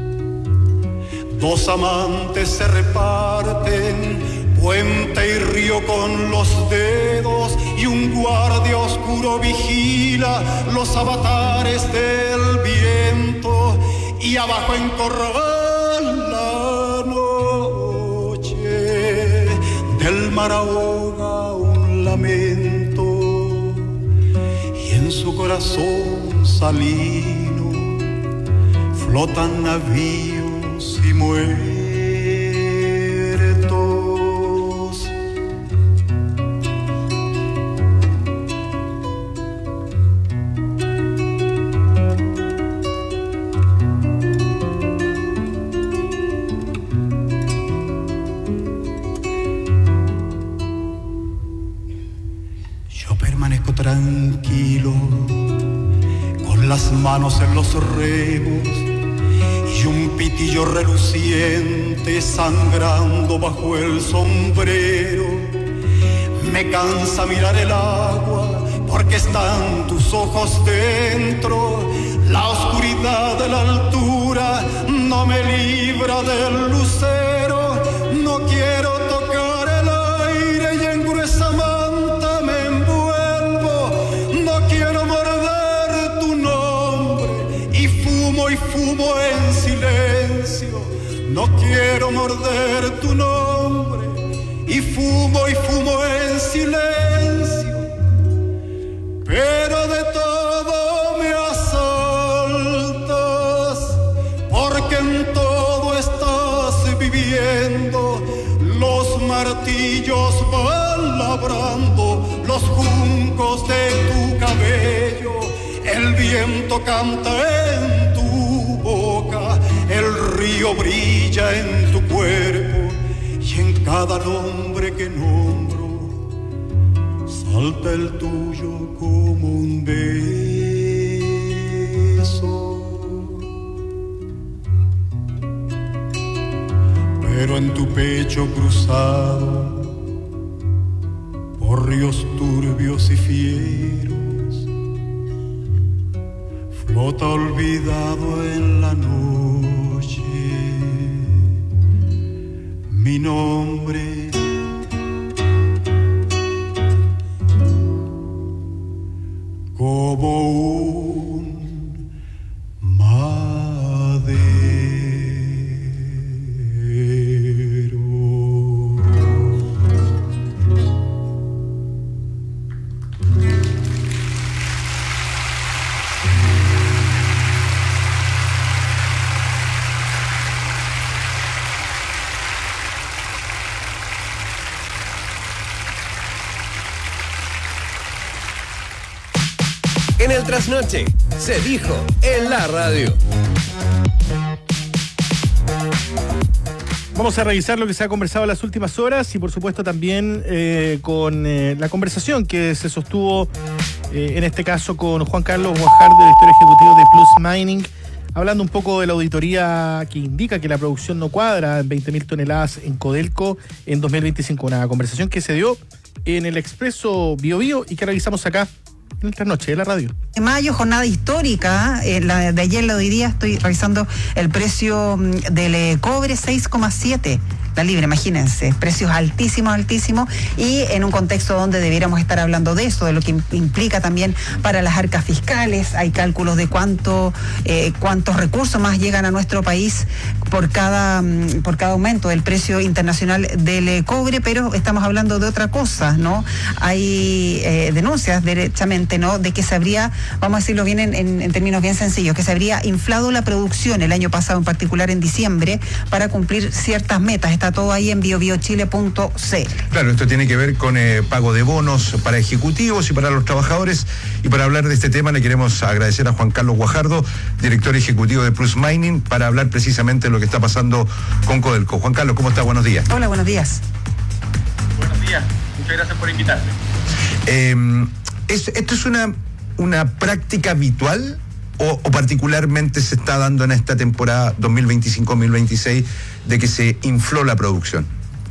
Dos amantes se reparten puente y río con los dedos y un guardia oscuro vigila los avatares del viento. Y abajo en corral la noche del mar ahoga un lamento y en su corazón salino flotan navíos y muertos. Tranquilo, con las manos en los remos y un pitillo reluciente sangrando bajo el sombrero. Me cansa mirar el agua porque están tus ojos dentro. La oscuridad de la altura no me libra del lucero, no quiero tocar el aire y en gruesa manta me envuelvo, no quiero morder tu nombre y fumo y fumo en silencio, no quiero morder tu nombre y fumo y fumo en silencio, pero de todo me asaltas, porque en todo estás viviendo, los martillos van labrando los juncos de tu cabello, el viento canta en tu boca, el río brilla en tu cuerpo, y en cada nombre que nombro salta el tuyo como un beso. Pero en tu pecho cruzado por ríos turbios y fieros flota olvidado en la noche mi nombre, como un madero. En el trasnoche, se dijo en la radio. Vamos a revisar lo que se ha conversado en las últimas horas y por supuesto también eh, con eh, la conversación que se sostuvo eh, en este caso con Juan Carlos Guajardo, director ejecutivo de Plus Mining, hablando un poco de la auditoría que indica que la producción no cuadra en veinte mil toneladas en Codelco en dos mil veinticinco. Una conversación que se dio en el Expreso Bio Bio y que realizamos acá en el trasnoche de la radio. De mayo, jornada histórica, eh, la de ayer, la de hoy día, estoy revisando el precio del eh, cobre, seis coma siete la libra, imagínense, precios altísimos, altísimos, y en un contexto donde debiéramos estar hablando de eso, de lo que implica también para las arcas fiscales. Hay cálculos de cuánto, eh, cuántos recursos más llegan a nuestro país por cada, por cada aumento del precio internacional del eh, cobre, pero estamos hablando de otra cosa, ¿no? Hay eh, denuncias, derechamente, ¿no?, de que se habría, vamos a decirlo bien en, en, en términos bien sencillos, que se habría inflado la producción el año pasado, en particular en diciembre, para cumplir ciertas metas. Está todo ahí en bio bio chile punto c l. Claro, esto tiene que ver con eh, pago de bonos para ejecutivos y para los trabajadores. Y para hablar de este tema le queremos agradecer a Juan Carlos Guajardo, director ejecutivo de Plus Mining, para hablar precisamente de lo que está pasando con Codelco. Juan Carlos, ¿cómo está? Buenos días. Hola, buenos días. Buenos días, muchas gracias por invitarme. Eh, ¿es, ¿Esto es una, una práctica habitual o, o particularmente se está dando en esta temporada dos mil veinticinco dos mil veintiséis de que se infló la producción?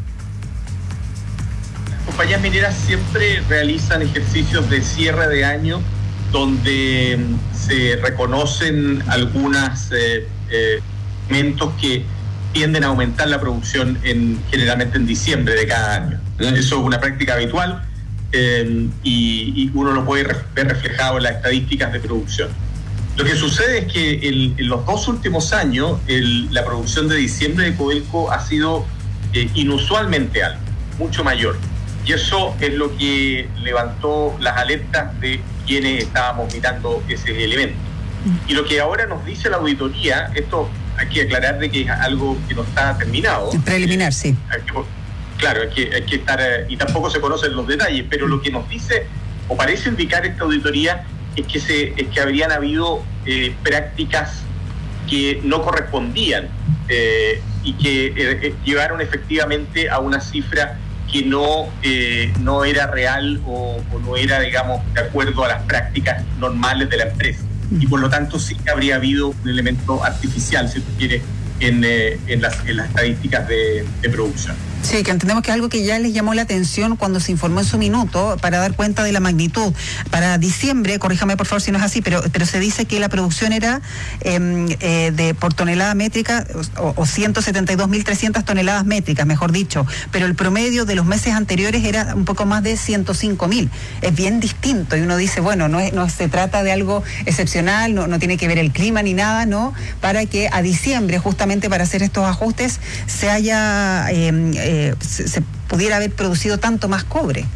Las compañías mineras siempre realizan ejercicios de cierre de año donde se reconocen algunos eh, eh, elementos que tienden a aumentar la producción en, generalmente en diciembre de cada año. Eso es una práctica habitual eh, y, y uno lo puede ver reflejado en las estadísticas de producción. Lo que sucede es que el, en los dos últimos años el, la producción de diciembre de Codelco ha sido eh, inusualmente alta, mucho mayor. Y eso es lo que levantó las alertas de quienes estábamos mirando ese elemento. Y lo que ahora nos dice la auditoría, esto hay que aclarar de que es algo que no está terminado. Preliminar, sí. Hay que, claro, hay que, hay que estar, y tampoco se conocen los detalles, pero lo que nos dice, o parece indicar esta auditoría, es que, se, es que habrían habido eh, prácticas que no correspondían eh, y que eh, llevaron efectivamente a una cifra que no, eh, no era real o, o no era, digamos, de acuerdo a las prácticas normales de la empresa. Y por lo tanto sí que habría habido un elemento artificial, si tú quieres, en, eh, en, las, en las estadísticas de, de producción. Sí, que entendemos que es algo que ya les llamó la atención cuando se informó en su minuto para dar cuenta de la magnitud. Para diciembre, corríjame por favor si no es así, pero pero se dice que la producción era eh, eh, de por tonelada métrica o, o ciento setenta y dos mil trescientas toneladas métricas, mejor dicho, pero el promedio de los meses anteriores era un poco más de ciento cinco mil. Es bien distinto y uno dice, bueno, no es, no se trata de algo excepcional, no, no tiene que ver el clima ni nada, ¿no? Para que a diciembre, justamente para hacer estos ajustes, se haya... Eh, eh, se, se pudiera haber producido tanto más cobre.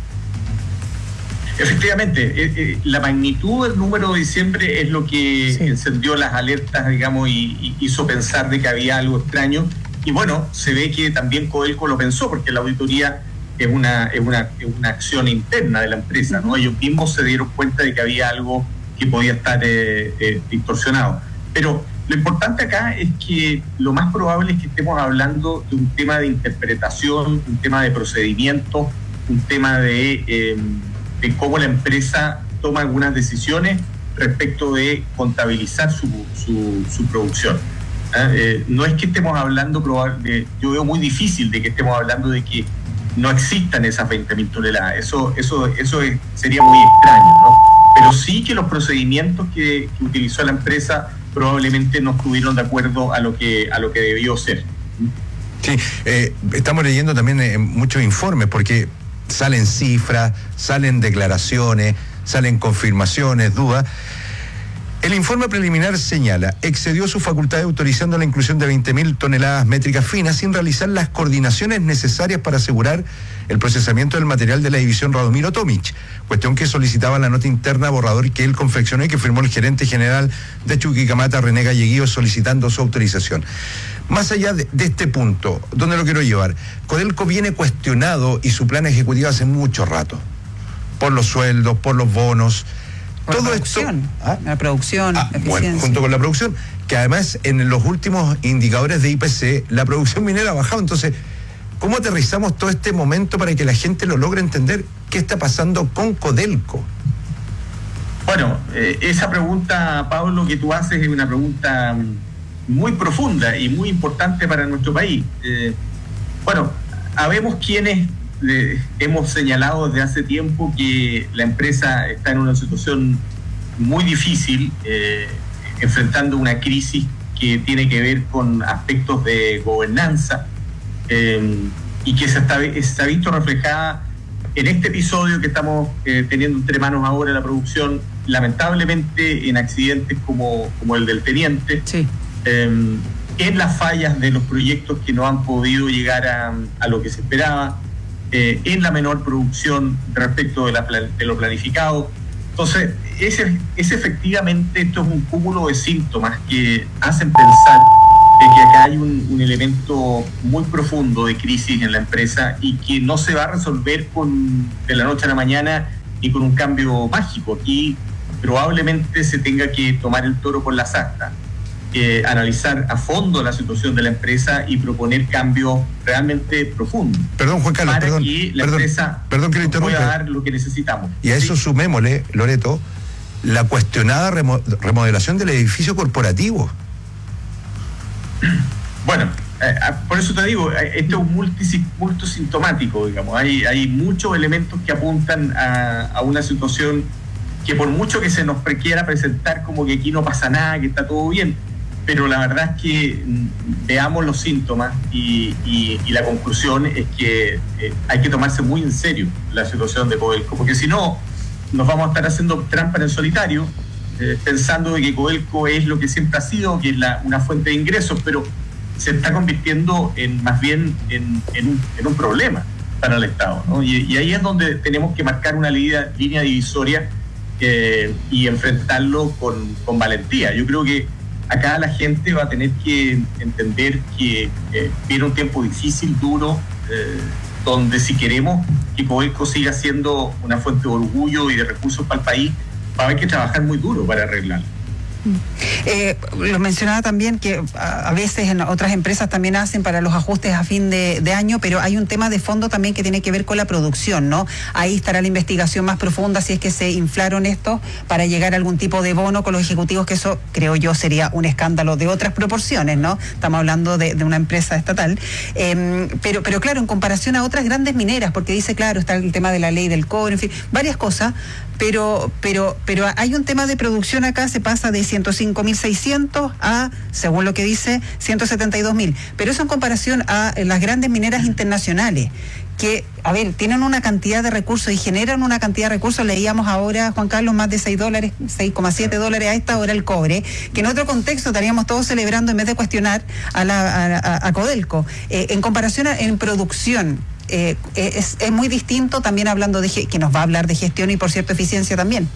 Efectivamente, eh, eh, la magnitud del número de diciembre es lo que sí. encendió las alertas, digamos, y, y hizo pensar de que había algo extraño. Y bueno, se ve que también Codelco lo pensó, porque la auditoría es una, es una, es una acción interna de la empresa, ¿no? Ellos mismos se dieron cuenta de que había algo que podía estar eh, eh, distorsionado. Pero lo importante acá es que lo más probable es que estemos hablando de un tema de interpretación, un tema de procedimiento, un tema de... Eh, de cómo la empresa toma algunas decisiones respecto de contabilizar su, su, su producción. ¿Eh? Eh, no es que estemos hablando, probable, yo veo muy difícil de que estemos hablando de que no existan esas veinte mil toneladas, eso, eso, eso es, sería muy extraño, ¿no? Pero sí que los procedimientos que, que utilizó la empresa probablemente no estuvieron de acuerdo a lo que, a lo que debió ser. Sí, eh, estamos leyendo también eh, muchos informes, porque salen cifras, salen declaraciones, salen confirmaciones, dudas. El informe preliminar señala, excedió su facultad autorizando la inclusión de veinte mil toneladas métricas finas sin realizar las coordinaciones necesarias para asegurar el procesamiento del material de la división Radomiro Tomic, cuestión que solicitaba la nota interna borrador que él confeccionó y que firmó el gerente general de Chuquicamata, René Galleguillo, solicitando su autorización. Más allá de, de este punto, ¿dónde lo quiero llevar? Codelco viene cuestionado y su plan ejecutivo hace mucho rato, por los sueldos, por los bonos. Por todo la producción, esto, ¿ah? la producción, ah, la bueno, junto con la producción, que además en los últimos indicadores de I P C, la producción minera ha bajado. Entonces, ¿cómo aterrizamos todo este momento para que la gente lo logre entender qué está pasando con Codelco? Bueno, eh, esa pregunta, Pablo, que tú haces es una pregunta muy profunda y muy importante para nuestro país. Eh, bueno, habemos quienes eh, hemos señalado desde hace tiempo que la empresa está en una situación muy difícil, eh, enfrentando una crisis que tiene que ver con aspectos de gobernanza eh, y que se, está, se ha visto reflejada en este episodio que estamos eh, teniendo entre manos ahora en la producción, lamentablemente en accidentes como, como el del teniente. Sí. Eh, en las fallas de los proyectos que no han podido llegar a, a lo que se esperaba, eh, en la menor producción respecto de, la, de lo planificado. Entonces, es, es efectivamente, esto es un cúmulo de síntomas que hacen pensar de que acá hay un, un elemento muy profundo de crisis en la empresa y que no se va a resolver con, de la noche a la mañana ni con un cambio mágico. Aquí probablemente se tenga que tomar el toro por las astas. Eh, analizar a fondo la situación de la empresa y proponer cambios realmente profundos. Perdón, Juan Carlos, para perdón, que la perdón, empresa perdón que lo interrumpa. pueda dar lo que necesitamos. Y a eso ¿sí? sumémosle, Loreto, la cuestionada remo remodelación del edificio corporativo. Bueno, eh, por eso te digo, esto es multi, multisintomático, digamos. Hay, hay muchos elementos que apuntan a, a una situación que por mucho que se nos quiera presentar como que aquí no pasa nada, que está todo bien, pero la verdad es que veamos los síntomas y, y, y la conclusión es que eh, hay que tomarse muy en serio la situación de Codelco, porque si no, nos vamos a estar haciendo trampa en el solitario, eh, pensando de que Codelco es lo que siempre ha sido, que es la, una fuente de ingresos, pero se está convirtiendo en más bien en, en, un, en un problema para el Estado, ¿no? Y, y ahí es donde tenemos que marcar una línea, línea divisoria eh, y enfrentarlo con, con valentía. Yo creo que acá la gente va a tener que entender que eh, viene un tiempo difícil, duro, eh, donde si queremos que Codelco siga siendo una fuente de orgullo y de recursos para el país, va a haber que trabajar muy duro para arreglarlo. Eh, lo mencionaba también que a, a veces en otras empresas también hacen para los ajustes a fin de, de año, pero hay un tema de fondo también que tiene que ver con la producción, ¿no? Ahí estará la investigación más profunda si es que se inflaron estos para llegar a algún tipo de bono con los ejecutivos, que eso creo yo sería un escándalo de otras proporciones, ¿no? Estamos hablando de, de una empresa estatal, eh, pero, pero claro, en comparación a otras grandes mineras, porque dice, claro, está el tema de la ley del cobre, en fin, varias cosas, pero, pero, pero hay un tema de producción acá, se pasa de ciento cinco mil seiscientos a, según lo que dice, ciento setenta y dos mil. Pero eso en comparación a las grandes mineras internacionales, que, a ver, tienen una cantidad de recursos y generan una cantidad de recursos. Leíamos ahora, Juan Carlos, más de seis dólares, seis coma siete dólares a esta hora el cobre, que en otro contexto estaríamos todos celebrando en vez de cuestionar a, la, a, a Codelco. Eh, en comparación a, en producción, eh, es, es muy distinto, también hablando de, que nos va a hablar de gestión y, por cierto, eficiencia también.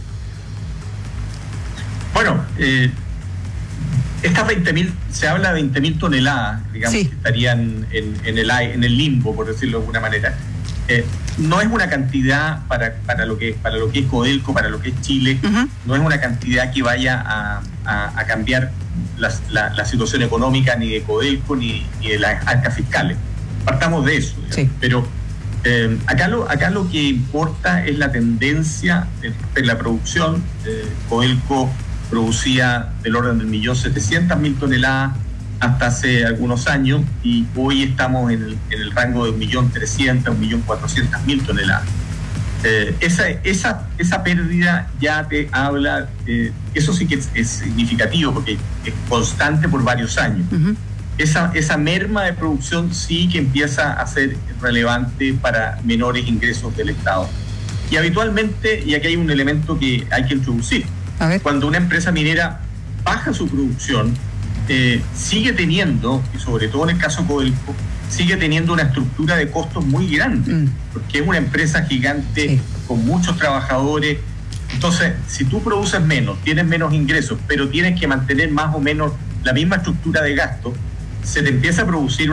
Bueno, eh, estas veinte mil, se habla de veinte mil toneladas, digamos, sí, que estarían en, en, el, en el limbo, por decirlo de alguna manera. Eh, no es una cantidad para, para, lo que, para lo que es Codelco, para lo que es Chile, uh-huh. No es una cantidad que vaya a, a, a cambiar la, la, la situación económica ni de Codelco ni, ni de las arcas fiscales. Partamos de eso, sí. Pero eh, acá, lo, acá lo que importa es la tendencia en la producción. eh, Codelco producía del orden del millón setecientas mil toneladas hasta hace algunos años, y hoy estamos en el, en el rango de un millón trescientas, un millón cuatrocientas mil toneladas. Eh, esa, esa, esa pérdida ya te habla, eh, eso sí que es, es significativo porque es constante por varios años. Uh-huh. Esa, esa merma de producción sí que empieza a ser relevante para menores ingresos del Estado. Y habitualmente, y aquí hay un elemento que hay que introducir, cuando una empresa minera baja su producción, eh, sigue teniendo, y sobre todo en el caso Codelco, sigue teniendo una estructura de costos muy grande, mm. porque es una empresa gigante, sí, con muchos trabajadores. Entonces, si tú produces menos, tienes menos ingresos, pero tienes que mantener más o menos la misma estructura de gasto, se te empieza a producir